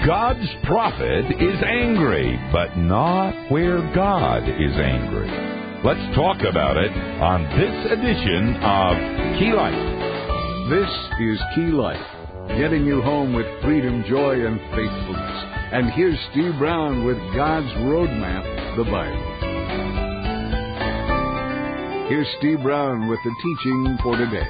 God's prophet is angry, but not where God is angry. Let's talk about it on this edition of Key Life. This is Key Life, getting you home with freedom, joy, and faithfulness. And here's Steve Brown with God's Roadmap, the Bible. Here's Steve Brown with the teaching for today.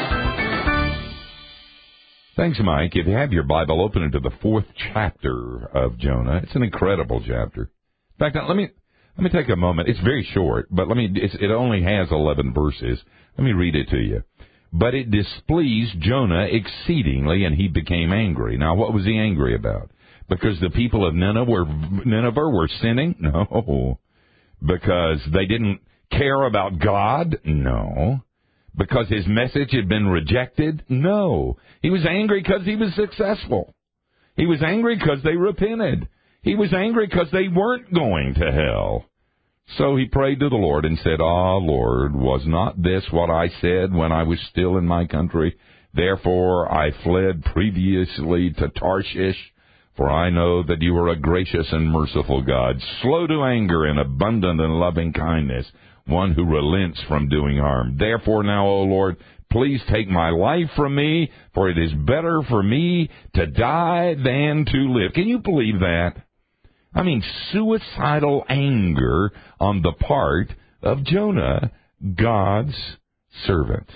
Thanks, Mike. If you have your Bible, open it to the 4th chapter of Jonah. It's an incredible chapter. In fact, let me take a moment. It's very short, but it only has 11 verses. Let me read it to you. But it displeased Jonah exceedingly, and he became angry. Now, what was he angry about? Because the people of Nineveh were sinning? No. Because they didn't care about God? No. Because his message had been rejected? No. He was angry because he was successful. He was angry because they repented. He was angry because they weren't going to hell. So he prayed to the Lord and said, Lord, was not this what I said when I was still in my country? Therefore I fled previously to Tarshish, for I know that you are a gracious and merciful God, slow to anger and abundant in loving kindness, one who relents from doing harm. Therefore now, O Lord, please take my life from me, for it is better for me to die than to live. Can you believe that? I mean, suicidal anger on the part of Jonah, God's servant.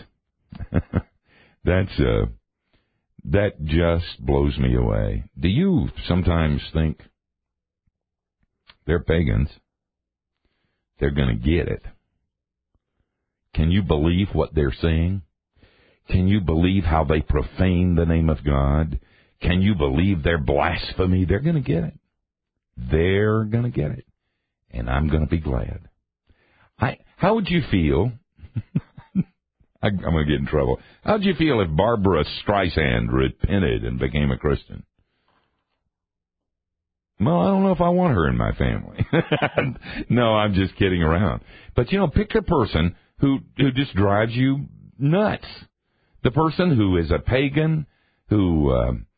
That just blows me away. Do you sometimes think they're pagans? They're going to get it. Can you believe what they're saying? Can you believe how they profane the name of God? Can you believe their blasphemy? They're going to get it. They're going to get it. And I'm going to be glad. How would you feel? I'm going to get in trouble. How would you feel if Barbara Streisand repented and became a Christian? Well, I don't know if I want her in my family. No, I'm just kidding around. But, pick a person who just drives you nuts. The person who is a pagan, who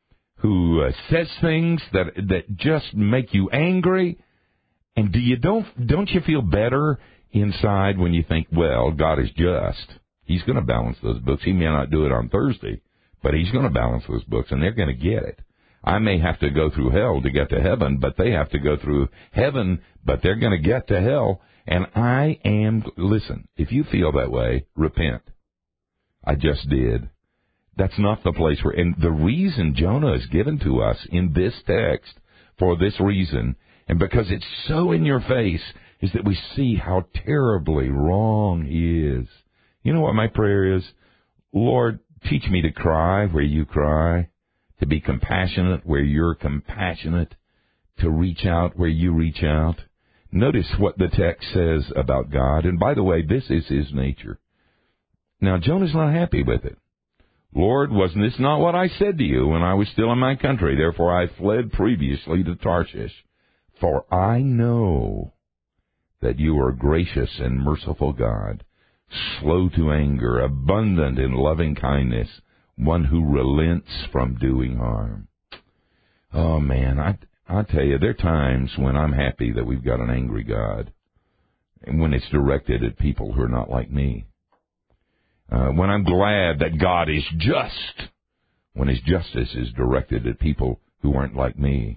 says things that just make you angry. And don't you feel better inside when you think, well, God is just. He's going to balance those books. He may not do it on Thursday, but he's going to balance those books, and they're going to get it. I may have to go through hell to get to heaven, but they have to go through heaven, but they're going to get to hell. And listen, if you feel that way, repent. I just did. That's not the place and the reason Jonah is given to us in this text, for this reason, and because it's so in your face, is that we see how terribly wrong he is. You know what my prayer is? Lord, teach me to cry where you cry, to be compassionate where you're compassionate, to reach out where you reach out. Notice what the text says about God. And by the way, this is his nature. Now, Jonah's not happy with it. Lord, wasn't this not what I said to you when I was still in my country? Therefore I fled previously to Tarshish. For I know that you are gracious and merciful God, slow to anger, abundant in loving kindness, one who relents from doing harm. Oh, man, I tell you, there are times when I'm happy that we've got an angry God, and when it's directed at people who are not like me. When I'm glad that God is just, when his justice is directed at people who aren't like me.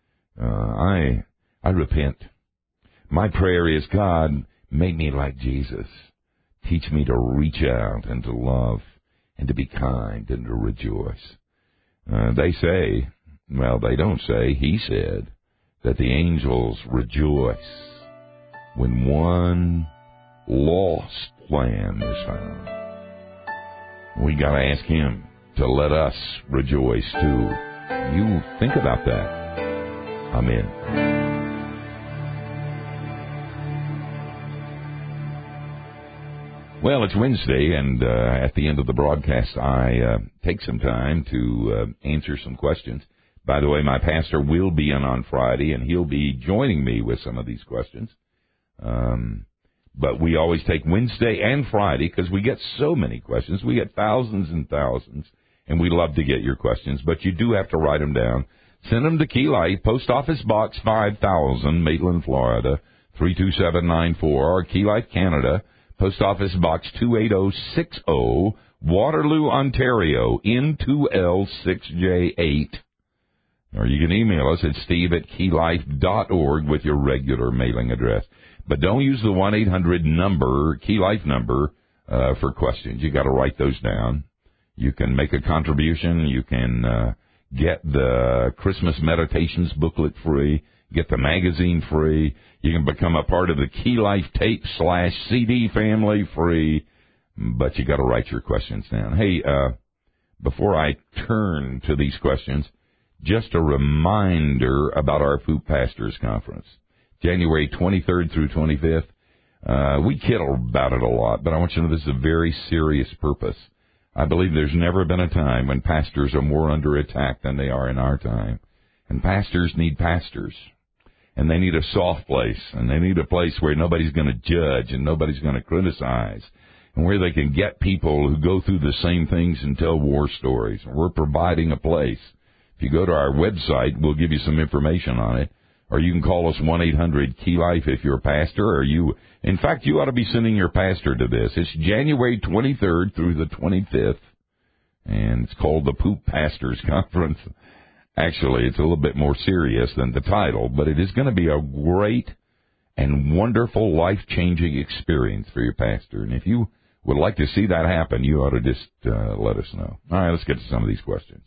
I repent. My prayer is, God, make me like Jesus. Teach me to reach out and to love and to be kind and to rejoice. They say, well, they don't say, he said, that the angels rejoice when one lost lamb is found. We got to ask him to let us rejoice too. You think about that. Amen. Well, it's Wednesday, and at the end of the broadcast, I take some time to answer some questions. By the way, my pastor will be in on Friday, and he'll be joining me with some of these questions. But we always take Wednesday and Friday because we get so many questions. We get thousands and thousands, and we love to get your questions. But you do have to write them down Send them to Key Life, Post Office Box 5000, Maitland, Florida, 32794, or Key Life, Canada, Post Office Box 28060, Waterloo, Ontario, N2L6J8. Or you can email us at steve@keylife.org with your regular mailing address. But don't use the 1-800 number, Key Life number, for questions. You got to write those down. You can make a contribution. You can get the Christmas Meditations booklet free. Get the magazine free. You can become a part of the Key Life tape/CD family free. But you got to write your questions down. Hey, before I turn to these questions, just a reminder about our Poop Pastors Conference, January 23rd through 25th. We kid about it a lot, but I want you to know this is a very serious purpose. I believe there's never been a time when pastors are more under attack than they are in our time. And pastors need pastors. And they need a soft place. And they need a place where nobody's going to judge and nobody's going to criticize. And where they can get people who go through the same things and tell war stories. And we're providing a place. If you go to our website, we'll give you some information on it. Or you can call us 1-800-KEY-LIFE if you're a pastor. Or in fact, you ought to be sending your pastor to this. It's January 23rd through the 25th. And it's called the Poop Pastors Conference. Actually, it's a little bit more serious than the title, but it is going to be a great and wonderful, life-changing experience for your pastor. And if you would like to see that happen, you ought to just let us know. All right, let's get to some of these questions.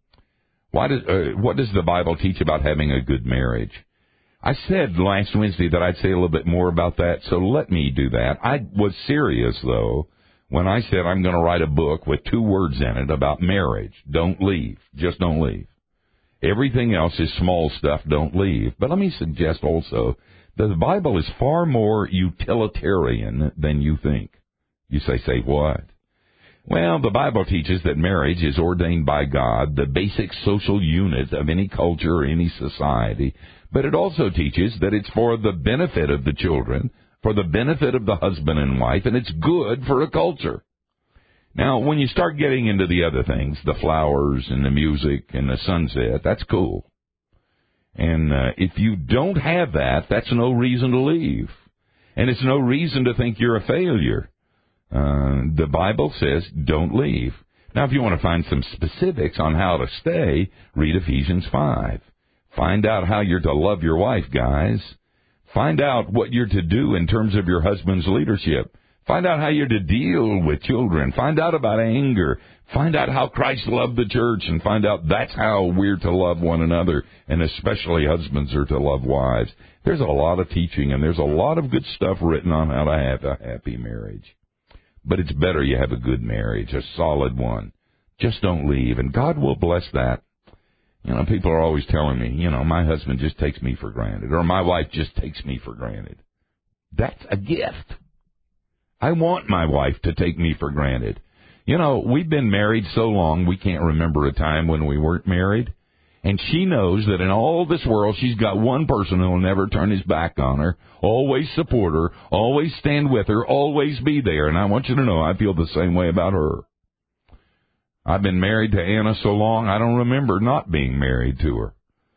What does the Bible teach about having a good marriage? I said last Wednesday that I'd say a little bit more about that, so let me do that. I was serious, though, when I said I'm going to write a book with 2 words in it about marriage. Don't leave. Just don't leave. Everything else is small stuff. Don't leave. But let me suggest also that the Bible is far more utilitarian than you think. You say what? Well, the Bible teaches that marriage is ordained by God, the basic social unit of any culture or any society. But it also teaches that it's for the benefit of the children, for the benefit of the husband and wife, and it's good for a culture. Now, when you start getting into the other things, the flowers and the music and the sunset, that's cool. And if you don't have that, that's no reason to leave. And it's no reason to think you're a failure. The Bible says don't leave. Now, if you want to find some specifics on how to stay, read Ephesians 5. Find out how you're to love your wife, guys. Find out what you're to do in terms of your husband's leadership. Find out how you're to deal with children. Find out about anger. Find out how Christ loved the church, and find out that's how we're to love one another, and especially husbands are to love wives. There's a lot of teaching, and there's a lot of good stuff written on how to have a happy marriage. But it's better you have a good marriage, a solid one. Just don't leave, and God will bless that. You know, people are always telling me, my husband just takes me for granted, or my wife just takes me for granted. That's a gift. I want my wife to take me for granted. We've been married so long we can't remember a time when we weren't married. And she knows that in all this world she's got one person who will never turn his back on her, always support her, always stand with her, always be there. And I want you to know I feel the same way about her. I've been married to Anna so long I don't remember not being married to her.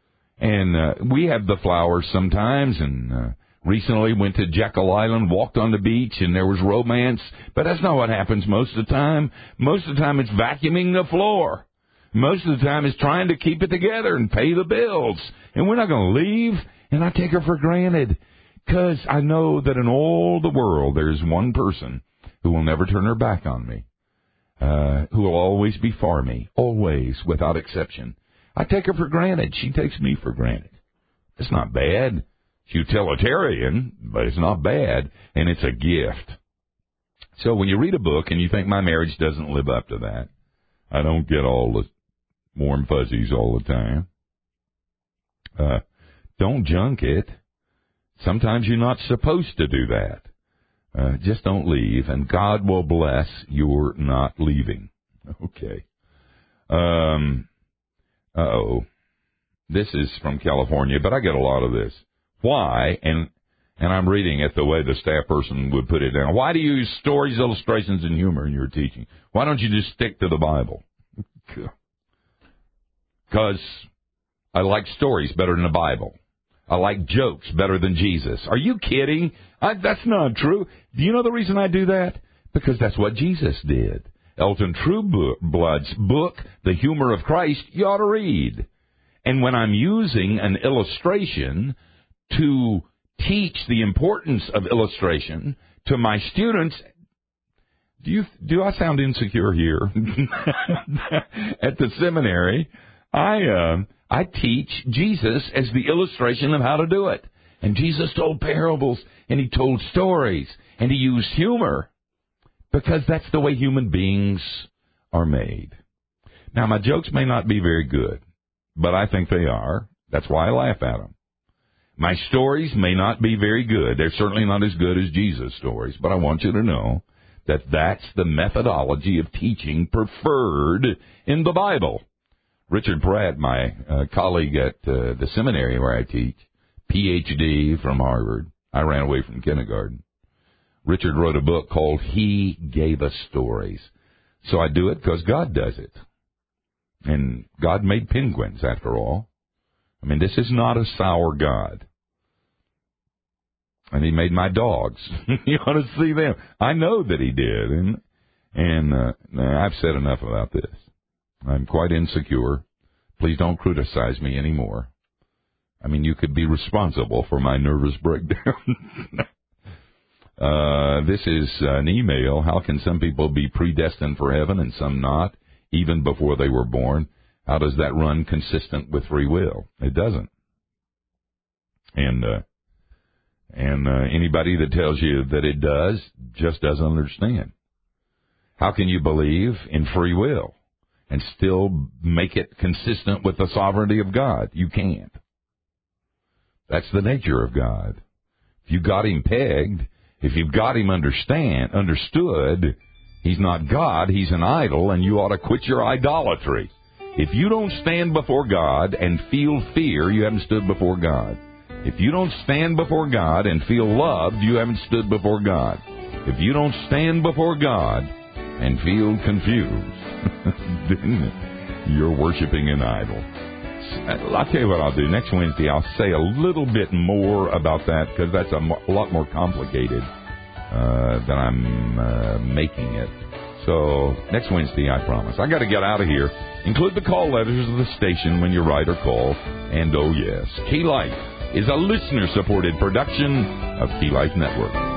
And we have the flowers sometimes, and recently went to Jekyll Island, walked on the beach, and there was romance. But that's not what happens most of the time. Most of the time it's vacuuming the floor. Most of the time it's trying to keep it together and pay the bills. And we're not going to leave, and I take her for granted. Because I know that in all the world there's one person who will never turn her back on me. Who will always be for me. Always, without exception. I take her for granted. She takes me for granted. It's not bad. It's utilitarian, but it's not bad, and it's a gift. So when you read a book and you think my marriage doesn't live up to that, I don't get all the warm fuzzies all the time. Don't junk it. Sometimes you're not supposed to do that. Just don't leave, and God will bless your not leaving. Okay. This is from California, but I get a lot of this. Why, and I'm reading it the way the staff person would put it down, why do you use stories, illustrations, and humor in your teaching? Why don't you just stick to the Bible? Because I like stories better than the Bible. I like jokes better than Jesus. Are you kidding? That's not true. Do you know the reason I do that? Because that's what Jesus did. Elton Trueblood's book, The Humor of Christ, you ought to read. And when I'm using an illustration to teach the importance of illustration to my students, do I sound insecure here? At the seminary, I teach Jesus as the illustration of how to do it. And Jesus told parables, and he told stories, and he used humor, because that's the way human beings are made. Now, my jokes may not be very good, but I think they are. That's why I laugh at them. My stories may not be very good. They're certainly not as good as Jesus' stories, but I want you to know that that's the methodology of teaching preferred in the Bible. Richard Pratt, my colleague at the seminary where I teach, Ph.D. from Harvard. I ran away from kindergarten. Richard wrote a book called He Gave Us Stories. So I do it because God does it. And God made penguins, after all. I mean, this is not a sour God. And he made my dogs. You ought to see them. I know that he did. And I've said enough about this. I'm quite insecure. Please don't criticize me anymore. I mean, you could be responsible for my nervous breakdown. This is an email. How can some people be predestined for heaven and some not, even before they were born? How does that run consistent with free will? It doesn't. And anybody that tells you that it does just doesn't understand. How can you believe in free will and still make it consistent with the sovereignty of God? You can't. That's the nature of God. If you got him pegged, if you've got him understood, he's not God, he's an idol, and you ought to quit your idolatry. If you don't stand before God and feel fear, you haven't stood before God. If you don't stand before God and feel loved, you haven't stood before God. If you don't stand before God and feel confused, you're worshiping an idol. I'll tell you what I'll do. Next Wednesday, I'll say a little bit more about that, because that's a lot more complicated than I'm making it. So next Wednesday, I promise. I got to get out of here. Include the call letters of the station when you write or call. And oh yes, Key Life is a listener-supported production of Key Life Network.